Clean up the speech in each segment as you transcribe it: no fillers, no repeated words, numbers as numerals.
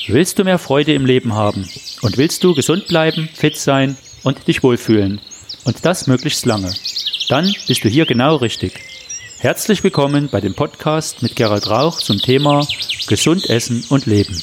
Willst du mehr Freude im Leben haben und willst du gesund bleiben, fit sein und dich wohlfühlen und das möglichst lange, dann bist du hier genau richtig. Herzlich willkommen bei dem Podcast mit Gerald Rauch zum Thema Gesund essen und leben.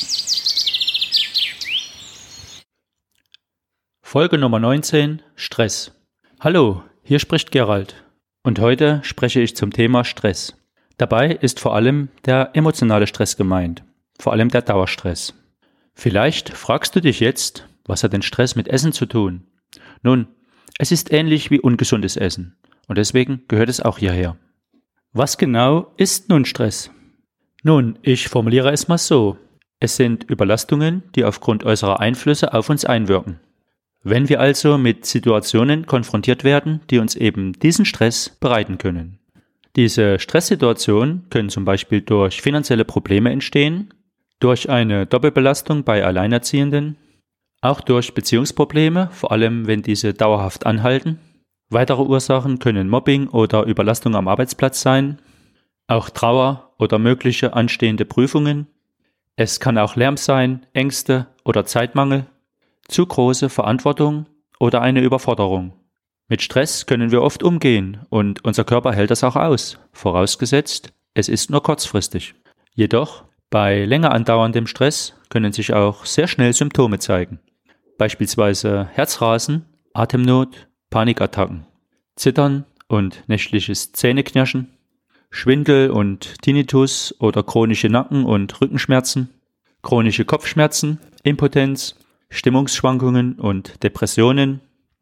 Folge Nummer 19: Stress. Hallo, hier spricht Gerald und heute spreche ich zum Thema Stress. Dabei ist vor allem der emotionale Stress gemeint, vor allem der Dauerstress. Vielleicht fragst du dich jetzt, was hat denn Stress mit Essen zu tun? Nun, es ist ähnlich wie ungesundes Essen und deswegen gehört es auch hierher. Was genau ist nun Stress? Nun, ich formuliere es mal so. Es sind Überlastungen, die aufgrund äußerer Einflüsse auf uns einwirken. Wenn wir also mit Situationen konfrontiert werden, die uns eben diesen Stress bereiten können. Diese Stresssituationen können zum Beispiel durch finanzielle Probleme entstehen, durch eine Doppelbelastung bei Alleinerziehenden, auch durch Beziehungsprobleme, vor allem wenn diese dauerhaft anhalten. Weitere Ursachen können Mobbing oder Überlastung am Arbeitsplatz sein, auch Trauer oder mögliche anstehende Prüfungen. Es kann auch Lärm sein, Ängste oder Zeitmangel, zu große Verantwortung oder eine Überforderung. Mit Stress können wir oft umgehen und unser Körper hält das auch aus, vorausgesetzt, es ist nur kurzfristig. Jedoch, bei länger andauerndem Stress können sich auch sehr schnell Symptome zeigen. Beispielsweise Herzrasen, Atemnot, Panikattacken, Zittern und nächtliches Zähneknirschen, Schwindel und Tinnitus oder chronische Nacken- und Rückenschmerzen, chronische Kopfschmerzen, Impotenz, Stimmungsschwankungen und Depressionen,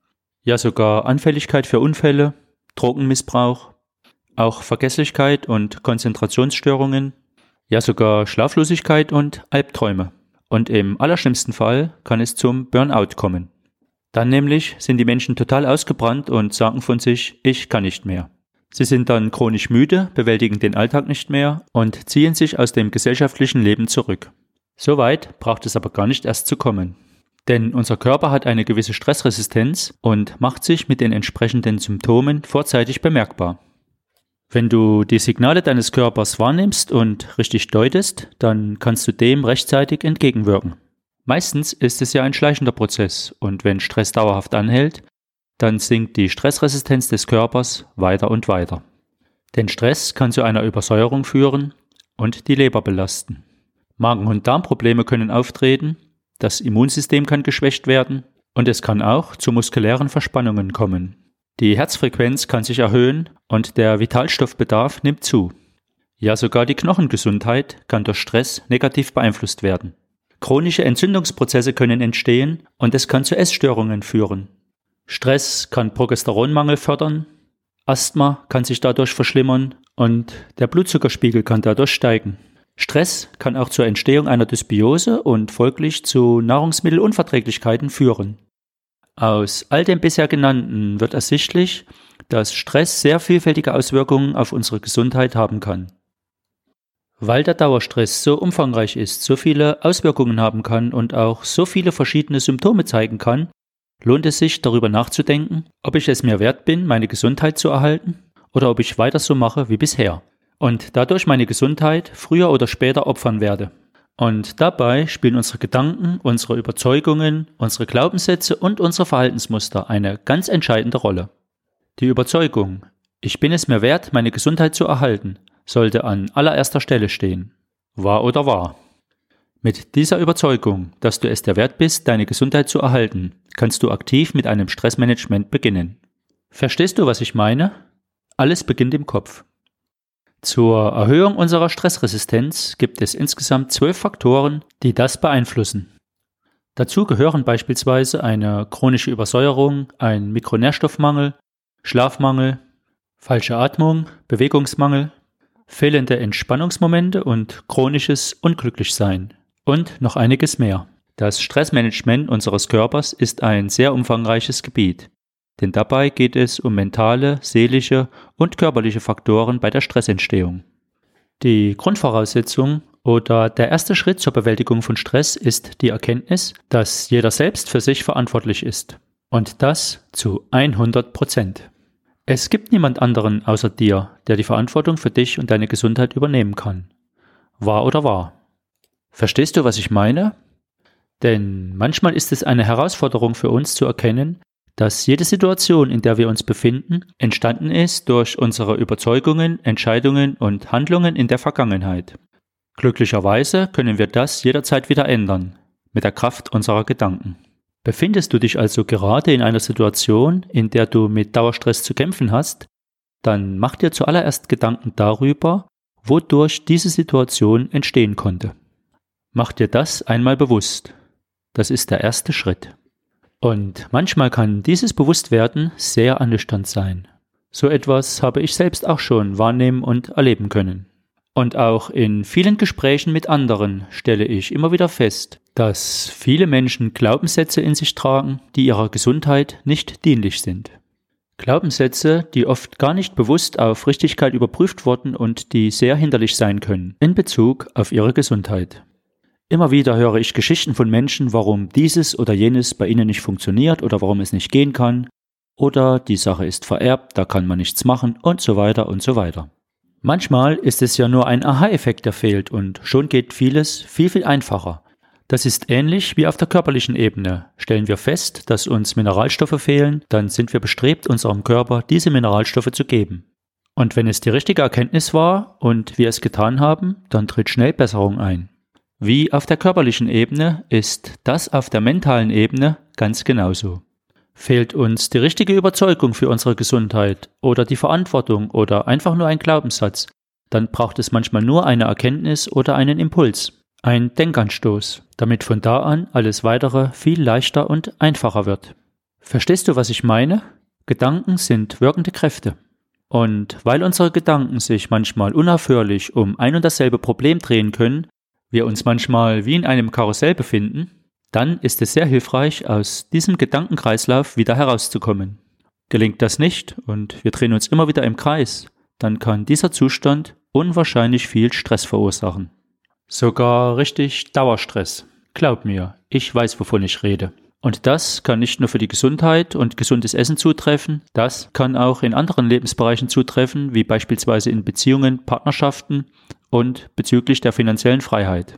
ja sogar Anfälligkeit für Unfälle, Drogenmissbrauch, auch Vergesslichkeit und Konzentrationsstörungen, ja sogar Schlaflosigkeit und Albträume. Und im allerschlimmsten Fall kann es zum Burnout kommen. Dann nämlich sind die Menschen total ausgebrannt und sagen von sich, ich kann nicht mehr. Sie sind dann chronisch müde, bewältigen den Alltag nicht mehr und ziehen sich aus dem gesellschaftlichen Leben zurück. So weit braucht es aber gar nicht erst zu kommen. Denn unser Körper hat eine gewisse Stressresistenz und macht sich mit den entsprechenden Symptomen vorzeitig bemerkbar. Wenn du die Signale deines Körpers wahrnimmst und richtig deutest, dann kannst du dem rechtzeitig entgegenwirken. Meistens ist es ja ein schleichender Prozess und wenn Stress dauerhaft anhält, dann sinkt die Stressresistenz des Körpers weiter und weiter. Denn Stress kann zu einer Übersäuerung führen und die Leber belasten. Magen- und Darmprobleme können auftreten, das Immunsystem kann geschwächt werden und es kann auch zu muskulären Verspannungen kommen. Die Herzfrequenz kann sich erhöhen und der Vitalstoffbedarf nimmt zu. Ja, sogar die Knochengesundheit kann durch Stress negativ beeinflusst werden. Chronische Entzündungsprozesse können entstehen und es kann zu Essstörungen führen. Stress kann Progesteronmangel fördern, Asthma kann sich dadurch verschlimmern und der Blutzuckerspiegel kann dadurch steigen. Stress kann auch zur Entstehung einer Dysbiose und folglich zu Nahrungsmittelunverträglichkeiten führen. Aus all dem bisher Genannten wird ersichtlich, dass Stress sehr vielfältige Auswirkungen auf unsere Gesundheit haben kann. Weil der Dauerstress so umfangreich ist, so viele Auswirkungen haben kann und auch so viele verschiedene Symptome zeigen kann, lohnt es sich, darüber nachzudenken, ob ich es mir wert bin, meine Gesundheit zu erhalten oder ob ich weiter so mache wie bisher und dadurch meine Gesundheit früher oder später opfern werde. Und dabei spielen unsere Gedanken, unsere Überzeugungen, unsere Glaubenssätze und unsere Verhaltensmuster eine ganz entscheidende Rolle. Die Überzeugung, ich bin es mir wert, meine Gesundheit zu erhalten, sollte an allererster Stelle stehen. Wahr oder wahr? Mit dieser Überzeugung, dass du es dir wert bist, deine Gesundheit zu erhalten, kannst du aktiv mit einem Stressmanagement beginnen. Verstehst du, was ich meine? Alles beginnt im Kopf. Zur Erhöhung unserer Stressresistenz gibt es insgesamt 12 Faktoren, die das beeinflussen. Dazu gehören beispielsweise eine chronische Übersäuerung, ein Mikronährstoffmangel, Schlafmangel, falsche Atmung, Bewegungsmangel, fehlende Entspannungsmomente und chronisches Unglücklichsein und noch einiges mehr. Das Stressmanagement unseres Körpers ist ein sehr umfangreiches Gebiet. Denn dabei geht es um mentale, seelische und körperliche Faktoren bei der Stressentstehung. Die Grundvoraussetzung oder der erste Schritt zur Bewältigung von Stress ist die Erkenntnis, dass jeder selbst für sich verantwortlich ist. Und das zu 100%. Es gibt niemand anderen außer dir, der die Verantwortung für dich und deine Gesundheit übernehmen kann. Wahr oder wahr? Verstehst du, was ich meine? Denn manchmal ist es eine Herausforderung für uns zu erkennen, dass jede Situation, in der wir uns befinden, entstanden ist durch unsere Überzeugungen, Entscheidungen und Handlungen in der Vergangenheit. Glücklicherweise können wir das jederzeit wieder ändern, mit der Kraft unserer Gedanken. Befindest du dich also gerade in einer Situation, in der du mit Dauerstress zu kämpfen hast, dann mach dir zuallererst Gedanken darüber, wodurch diese Situation entstehen konnte. Mach dir das einmal bewusst. Das ist der erste Schritt. Und manchmal kann dieses Bewusstwerden sehr ernüchternd sein. So etwas habe ich selbst auch schon wahrnehmen und erleben können. Und auch in vielen Gesprächen mit anderen stelle ich immer wieder fest, dass viele Menschen Glaubenssätze in sich tragen, die ihrer Gesundheit nicht dienlich sind. Glaubenssätze, die oft gar nicht bewusst auf Richtigkeit überprüft wurden und die sehr hinderlich sein können in Bezug auf ihre Gesundheit. Immer wieder höre ich Geschichten von Menschen, warum dieses oder jenes bei ihnen nicht funktioniert oder warum es nicht gehen kann oder die Sache ist vererbt, da kann man nichts machen und so weiter und so weiter. Manchmal ist es ja nur ein Aha-Effekt, der fehlt und schon geht vieles viel, viel einfacher. Das ist ähnlich wie auf der körperlichen Ebene. Stellen wir fest, dass uns Mineralstoffe fehlen, dann sind wir bestrebt, unserem Körper diese Mineralstoffe zu geben. Und wenn es die richtige Erkenntnis war und wir es getan haben, dann tritt schnell Besserung ein. Wie auf der körperlichen Ebene ist das auf der mentalen Ebene ganz genauso. Fehlt uns die richtige Überzeugung für unsere Gesundheit oder die Verantwortung oder einfach nur ein Glaubenssatz, dann braucht es manchmal nur eine Erkenntnis oder einen Impuls, ein Denkanstoß, damit von da an alles Weitere viel leichter und einfacher wird. Verstehst du, was ich meine? Gedanken sind wirkende Kräfte. Und weil unsere Gedanken sich manchmal unaufhörlich um ein und dasselbe Problem drehen können, wir uns manchmal wie in einem Karussell befinden, dann ist es sehr hilfreich, aus diesem Gedankenkreislauf wieder herauszukommen. Gelingt das nicht und wir drehen uns immer wieder im Kreis, dann kann dieser Zustand unwahrscheinlich viel Stress verursachen. Sogar richtig Dauerstress. Glaub mir, ich weiß, wovon ich rede. Und das kann nicht nur für die Gesundheit und gesundes Essen zutreffen, das kann auch in anderen Lebensbereichen zutreffen, wie beispielsweise in Beziehungen, Partnerschaften und bezüglich der finanziellen Freiheit.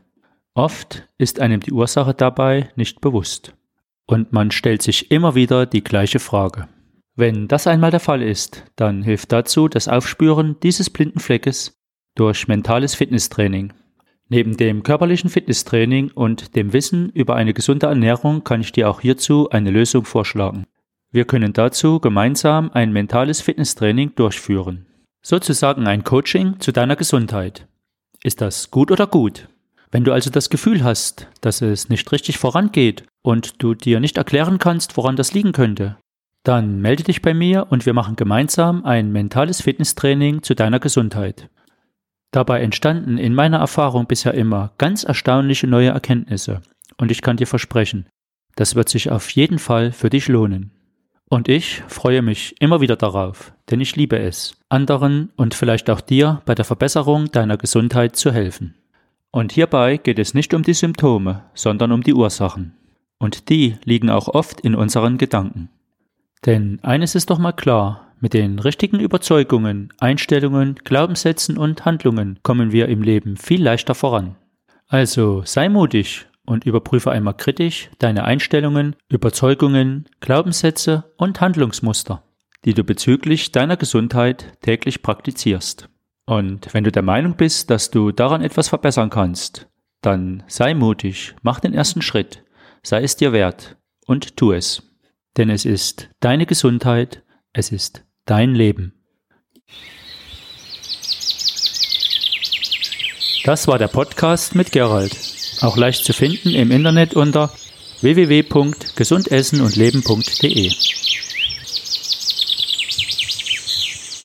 Oft ist einem die Ursache dabei nicht bewusst. Und man stellt sich immer wieder die gleiche Frage. Wenn das einmal der Fall ist, dann hilft dazu das Aufspüren dieses blinden Fleckes durch mentales Fitnesstraining. Neben dem körperlichen Fitnesstraining und dem Wissen über eine gesunde Ernährung kann ich dir auch hierzu eine Lösung vorschlagen. Wir können dazu gemeinsam ein mentales Fitnesstraining durchführen. Sozusagen ein Coaching zu deiner Gesundheit. Ist das gut oder gut? Wenn du also das Gefühl hast, dass es nicht richtig vorangeht und du dir nicht erklären kannst, woran das liegen könnte, dann melde dich bei mir und wir machen gemeinsam ein mentales Fitnesstraining zu deiner Gesundheit. Dabei entstanden in meiner Erfahrung bisher immer ganz erstaunliche neue Erkenntnisse und ich kann dir versprechen, das wird sich auf jeden Fall für dich lohnen. Und ich freue mich immer wieder darauf, denn ich liebe es, anderen und vielleicht auch dir bei der Verbesserung deiner Gesundheit zu helfen. Und hierbei geht es nicht um die Symptome, sondern um die Ursachen. Und die liegen auch oft in unseren Gedanken. Denn eines ist doch mal klar, mit den richtigen Überzeugungen, Einstellungen, Glaubenssätzen und Handlungen kommen wir im Leben viel leichter voran. Also sei mutig und überprüfe einmal kritisch deine Einstellungen, Überzeugungen, Glaubenssätze und Handlungsmuster, die du bezüglich deiner Gesundheit täglich praktizierst. Und wenn du der Meinung bist, dass du daran etwas verbessern kannst, dann sei mutig, mach den ersten Schritt, sei es dir wert und tu es. Denn es ist deine Gesundheit, es ist dein Leben. Das war der Podcast mit Gerald. Auch leicht zu finden im Internet unter www.gesundessenundleben.de.